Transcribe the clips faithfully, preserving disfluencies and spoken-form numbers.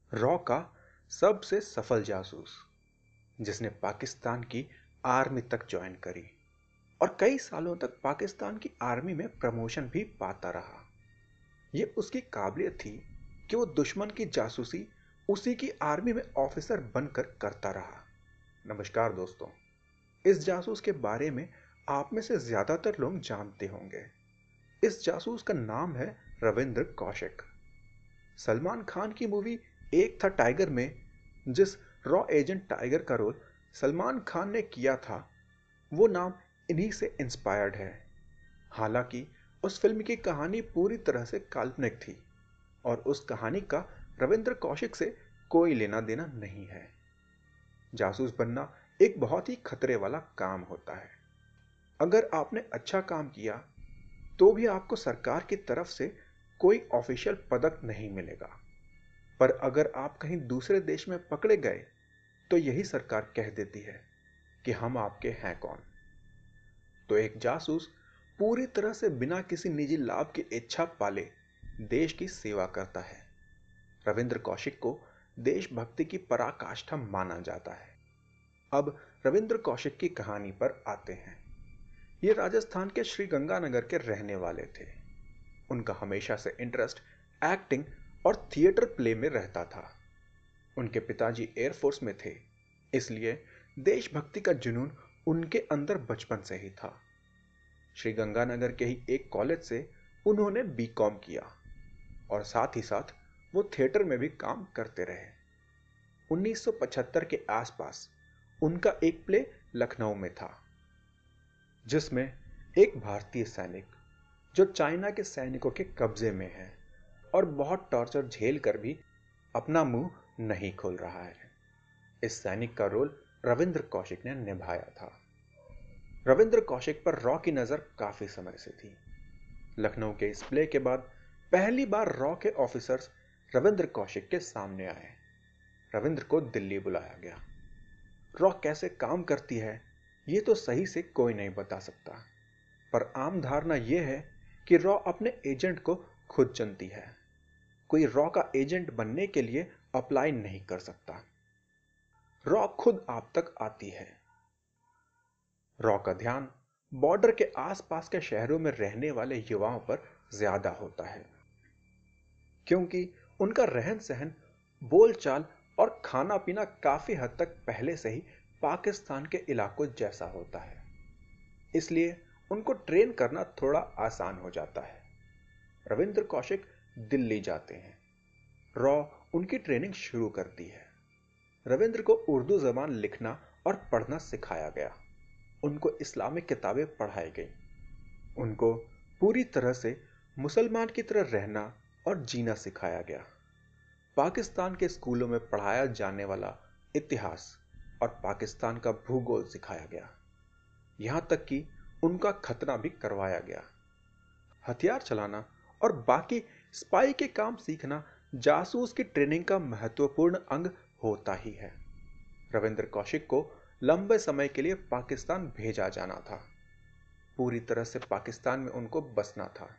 Raw का सबसे सफल जासूस, जिसने पाकिस्तान की आर्मी तक ज्वाइन करी और कई सालों तक पाकिस्तान की आर्मी में प्रमोशन भी पाता रहा। यह उसकी काबिलियत थी कि वो दुश्मन की जासूसी उसी की आर्मी में ऑफिसर बनकर करता रहा। नमस्कार दोस्तों, इस जासूस के बारे में आप में से ज्यादातर लोग जानते होंगे। इस जासूस का नाम है रविंद्र कौशिक। सलमान खान की मूवी एक था टाइगर में जिस रॉ एजेंट टाइगर का रोल सलमान खान ने किया था, वो नाम इन्हीं से इंस्पायर्ड है। हालांकि उस फिल्म की कहानी पूरी तरह से काल्पनिक थी और उस कहानी का रविंद्र कौशिक से कोई लेना देना नहीं है। जासूस बनना एक बहुत ही खतरे वाला काम होता है। अगर आपने अच्छा काम किया तो भी आपको सरकार की तरफ से कोई ऑफिशियल पदक नहीं मिलेगा, पर अगर आप कहीं दूसरे देश में पकड़े गए तो यही सरकार कह देती है कि हम आपके हैं कौन। तो एक जासूस पूरी तरह से बिना किसी निजी लाभ की इच्छा पाले देश की सेवा करता है। रविंद्र कौशिक को देशभक्ति की पराकाष्ठा माना जाता है। अब रविंद्र कौशिक की कहानी पर आते हैं। ये राजस्थान के श्री गंगानगर के रहने वाले थे। उनका हमेशा से इंटरेस्ट एक्टिंग और थिएटर प्ले में रहता था। उनके पिताजी एयरफोर्स में थे, इसलिए देशभक्ति का जुनून उनके अंदर बचपन से ही था। श्री गंगानगर के ही एक कॉलेज से उन्होंने बीकॉम किया और साथ ही साथ वो थिएटर में भी काम करते रहे। उन्नीस सौ पचहत्तर के आसपास उनका एक प्ले लखनऊ में था, जिसमें एक भारतीय सैनिक जो चाइना के सैनिकों के कब्जे में है और बहुत टॉर्चर झेल कर भी अपना मुंह नहीं खोल रहा है, इस सैनिक का रोल रविंद्र कौशिक ने निभाया था। रविंद्र कौशिक पर रॉ की नजर काफी समय से थी। लखनऊ के इस प्ले के बाद पहली बार रॉ के ऑफिसर्स रविंद्र कौशिक के सामने आए। रविंद्र को दिल्ली बुलाया गया। रॉ कैसे काम करती है ये तो सही से कोई नहीं बता सकता, पर आम धारणा यह है कि रॉ अपने एजेंट को खुद चुनती है। कोई रॉ का एजेंट बनने के लिए अप्लाई नहीं कर सकता। रॉ खुद आप तक आती है। रॉ का ध्यान बॉर्डर के आसपास के शहरों में रहने वाले युवाओं पर ज्यादा होता है, क्योंकि उनका रहन सहन, बोलचाल और खाना पीना काफी हद तक पहले से ही पाकिस्तान के इलाकों जैसा होता है। इसलिए उनको ट्रेन करना थोड़ा आसान हो जाता है। रविंद्र कौशिक दिल्ली जाते हैं। रॉ उनकी ट्रेनिंग शुरू करती है। रविंद्र को उर्दू जबान लिखना और पढ़ना सिखाया गया। उनको इस्लामिक किताबें पढ़ाई गई। उनको पूरी तरह से मुसलमान की तरह रहना और जीना सिखाया गया। पाकिस्तान के स्कूलों में पढ़ाया जाने वाला इतिहास और पाकिस्तान का भूगोल सिखाया गया। यहां तक कि उनका खतना भी करवाया गया। हथियार चलाना और बाकी स्पाई के काम सीखना जासूस की ट्रेनिंग का महत्वपूर्ण अंग होता ही है। रविंद्र कौशिक को लंबे समय के लिए पाकिस्तान भेजा जाना था। पूरी तरह से पाकिस्तान में उनको बसना था।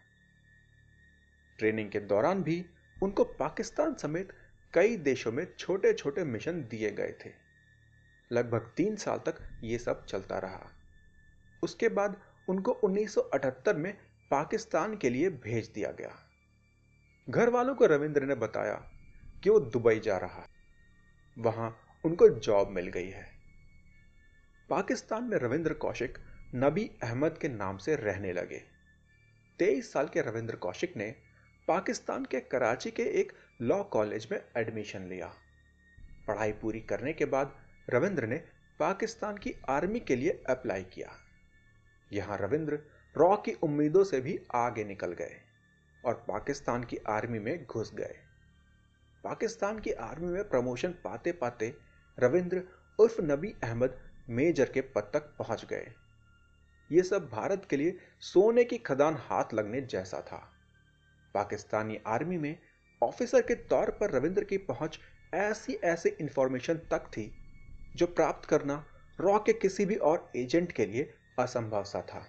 ट्रेनिंग के दौरान भी उनको पाकिस्तान समेत कई देशों में छोटे छोटे मिशन दिए गए थे। लगभग तीन साल तक यह सब चलता रहा। उसके बाद उनको उन्नीस सौ अठहत्तर में पाकिस्तान के लिए भेज दिया गया। घर वालों को रविंद्र ने बताया कि वो दुबई जा रहा है, वहां उनको जॉब मिल गई है। पाकिस्तान में रविंद्र कौशिक नबी अहमद के नाम से रहने लगे। तेईस साल के रविंद्र कौशिक ने पाकिस्तान के कराची के एक लॉ कॉलेज में एडमिशन लिया। पढ़ाई पूरी करने के बाद रविंद्र ने पाकिस्तान की आर्मी के लिए अप्लाई किया। यहां रविंद्र रॉ की उम्मीदों से भी आगे निकल गए और पाकिस्तान की आर्मी में घुस गए। पाकिस्तान की आर्मी में प्रमोशन पाते पाते रविंद्र उर्फ नबी अहमद मेजर के पद तक पहुंच गए। यह सब भारत के लिए सोने की खदान हाथ लगने जैसा था। पाकिस्तानी आर्मी में ऑफिसर के तौर पर रविंद्र की पहुंच ऐसी ऐसी इंफॉर्मेशन तक थी जो प्राप्त करना रॉ के किसी भी और एजेंट के लिए असंभव सा था।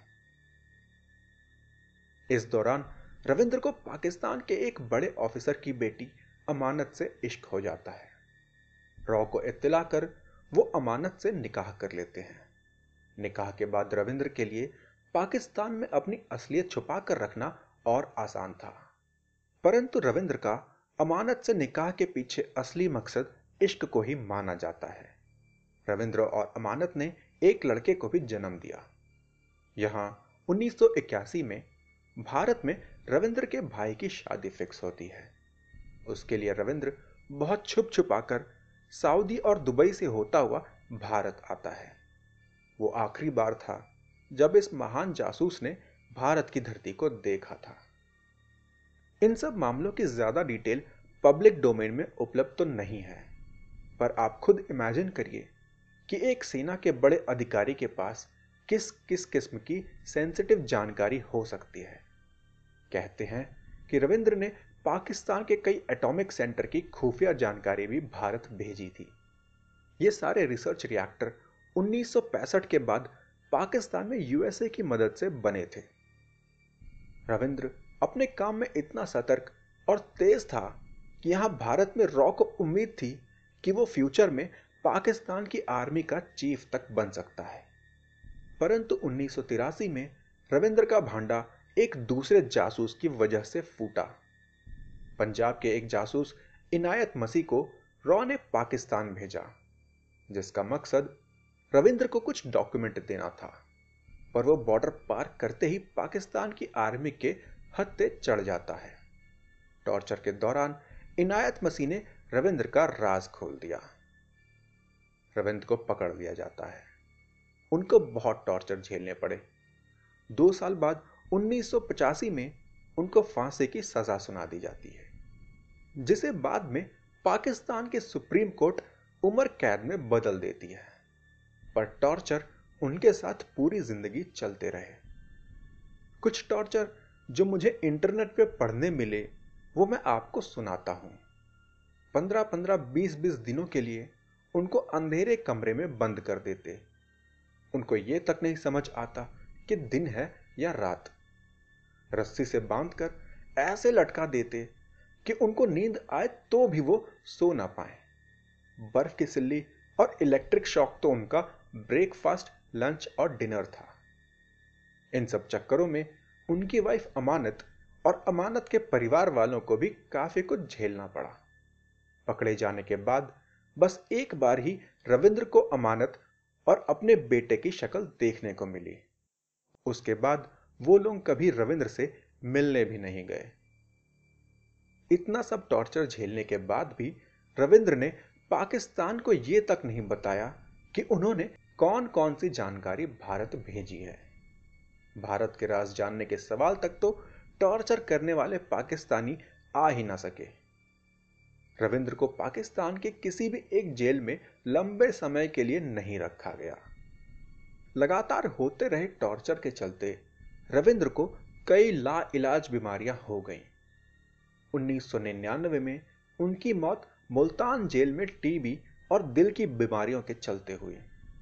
इस दौरान रविंद्र को पाकिस्तान के एक बड़े ऑफिसर की बेटी अमानत से इश्क हो जाता है। रॉ को इत्तला कर वो अमानत से निकाह कर लेते हैं। निकाह के बाद रविंद्र के लिए पाकिस्तान में अपनी असलियत छुपा कर रखना और आसान था, परंतु रविंद्र का अमानत से निकाह के पीछे असली मकसद इश्क को ही माना जाता है। रविंद्र और अमानत ने एक लड़के को भी जन्म दिया। यहां उन्नीस सौ इक्यासी में भारत में रविंद्र के भाई की शादी फिक्स होती है। उसके लिए रविंद्र बहुत छुप छुपा कर सऊदी और दुबई से होता हुआ भारत आता है। वो आखिरी बार था जब इस महान जासूस ने भारत की धरती को देखा था। इन सब मामलों की ज्यादा डिटेल पब्लिक डोमेन में उपलब्ध तो नहीं है, पर आप खुद इमेजिन करिए कि एक सेना के बड़े अधिकारी के पास किस किस किस्म की सेंसिटिव जानकारी हो सकती है। कहते हैं कि रविंद्र ने पाकिस्तान के कई एटॉमिक सेंटर की खुफिया जानकारी भी भारत भेजी थी। ये सारे रिसर्च रिएक्टर उन्नीस सौ पैंसठ के बाद पाकिस्तान में यूएसए की मदद से बने थे। रविंद्र अपने काम में इतना सतर्क और तेज था कि यहां भारत में रॉ को उम्मीद थी कि वो फ्यूचर में पाकिस्तान की आर्मी का चीफ तक बन सकता है। परंतु उन्नीस सौ तिरासी में रविंद्र का भांडा एक दूसरे जासूस की वजह से फूटा। पंजाब के एक जासूस इनायत मसीह को रॉ ने पाकिस्तान भेजा, जिसका मकसद रविंद्र को कुछ डॉक्यूमेंट देना था, पर वो बॉर्डर पार करते ही पाकिस्तान की आर्मी के हत्थे चढ़ जाता है। टॉर्चर के दौरान इनायत मसीह ने रविंद्र का राज खोल दिया। रविंद्र को पकड़ लिया जाता है। उनको बहुत टॉर्चर झेलने पड़े। दो साल बाद उन्नीस सौ पचासी में उनको फांसी की सजा सुना दी जाती है, जिसे बाद में पाकिस्तान के सुप्रीम कोर्ट उम्र कैद में बदल देती है। पर टॉर्चर उनके साथ पूरी जिंदगी चलते रहे। कुछ टॉर्चर जो मुझे इंटरनेट पे पढ़ने मिले वो मैं आपको सुनाता हूं। पंद्रह पंद्रह बीस बीस दिनों के लिए उनको अंधेरे कमरे में बंद कर देते। उनको ये तक नहीं समझ आता कि दिन है या रात। रस्सी से बांधकर ऐसे लटका देते कि उनको नींद आए तो भी वो सो ना पाए। बर्फ की सिल्ली और इलेक्ट्रिक शॉक तो उनका ब्रेकफास्ट, लंच और डिनर था। इन सब चक्करों में उनकी वाइफ अमानत और अमानत के परिवार वालों को भी काफी कुछ झेलना पड़ा। पकड़े जाने के बाद बस एक बार ही रविंद्र को अमानत और अपने बेटे की शक्ल देखने को मिली। उसके बाद वो लोग कभी रविंद्र से मिलने भी नहीं गए। इतना सब टॉर्चर झेलने के बाद भी रविंद्र ने पाकिस्तान को यह तक नहीं बताया कि उन्होंने कौन कौन सी जानकारी भारत भेजी है। भारत के राज जानने के सवाल तक तो टॉर्चर करने वाले पाकिस्तानी आ ही ना सके। रविंद्र को पाकिस्तान के किसी भी एक जेल में लंबे समय के लिए नहीं रखा गया। लगातार होते रहे टॉर्चर के चलते रविंद्र को कई लाइलाज बीमारियां हो गईं। उन्नीस सौ निन्यानवे में उनकी मौत मुल्तान जेल में टीबी और दिल की बीमारियों के चलते हुई।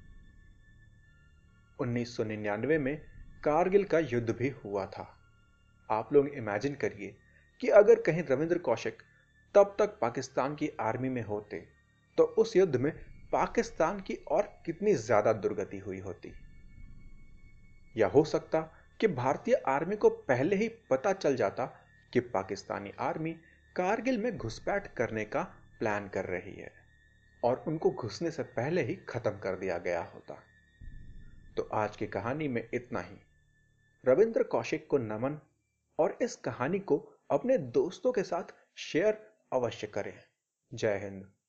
उन्नीस सौ निन्यानवे में कारगिल का युद्ध भी हुआ था। आप लोग इमेजिन करिए कि अगर कहीं रविंद्र कौशिक तब तक पाकिस्तान की आर्मी में होते तो उस युद्ध में पाकिस्तान की और कितनी ज्यादा दुर्गति हुई होती। या हो सकता कि भारतीय आर्मी को पहले ही पता चल जाता कि पाकिस्तानी आर्मी कारगिल में घुसपैठ करने का प्लान कर रही है और उनको घुसने से पहले ही खत्म कर दिया गया होता। तो आज की कहानी में इतना ही। रविंद्र कौशिक को नमन, और इस कहानी को अपने दोस्तों के साथ शेयर अवश्य करें। जय हिंद।